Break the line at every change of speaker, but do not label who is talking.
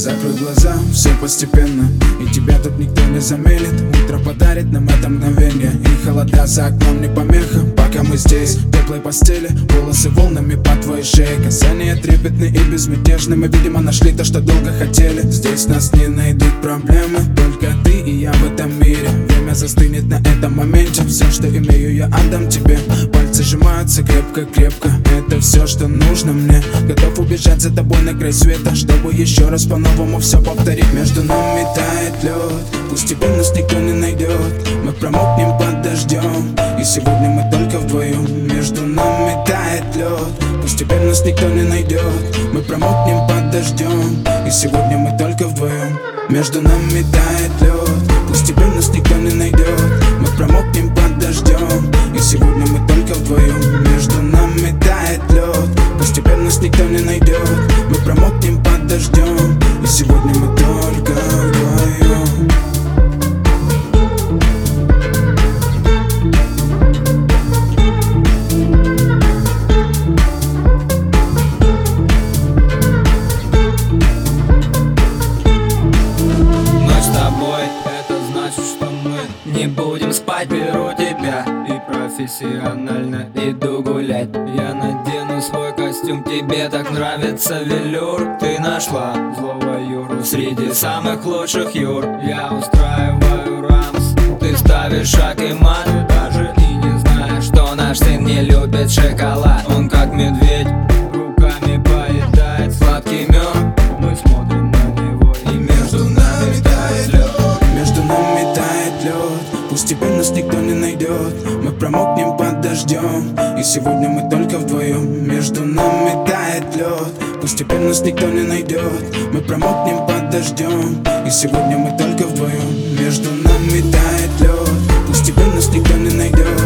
Закрой глаза, все постепенно, и тебя тут никто не заменит. Утро подарит нам это мгновение, и холода за окном не помеха. Пока мы здесь, в теплой постели, волосы волнами по твоей шее. Касания трепетны и безмятежны, мы, видимо, нашли то, что долго хотели. Здесь нас не найдут проблемы, только ты и я в этом мире. Время застынет на этом моменте, все, что имею, я отдам тебе. Пальцы сжимаются крепко-крепко, это все, что нужно мне. Готов убежать за тобой на край света, чтобы еще раз по-новому все повторить. Между нами тает лед, пусть теперь нас никто не найдет. Мы промокнем под дождем, и сегодня мы только вдвоем. Между нами тает лед, пусть теперь нас никто не найдет. Мы промокнем под дождем, и сегодня мы только вдвоем. Между нами тает лед, пусть теперь нас никто не найдет. Мы промокнем под дождем, и сегодня мы только вдвоем. Между нами тает лед, пусть теперь нас никто не найдет. Мы промокнем под дождем, и сегодня мы только вдвоем.
Не будем спать, беру тебя и профессионально иду гулять. Я надену свой костюм, тебе так нравится велюр. Ты нашла злого Юру среди самых лучших Юр. Я устраиваю рамс, ты ставишь шаг и мат. Даже и не знаешь, что наш сын не любит шоколад. Он как медведь, руками поедает сладкий мед. Мы смотрим на него, и между нами тает лед.
Между нами тает лед, пусть теперь нас никто не найдет. Мы промокнем под дождем, и сегодня мы только вдвоем. Между нами тает лед, пусть теперь нас никто не найдет. Мы промокнем под дождем, и сегодня мы только вдвоем. Между нами тает лед, пусть теперь нас никто не найдет.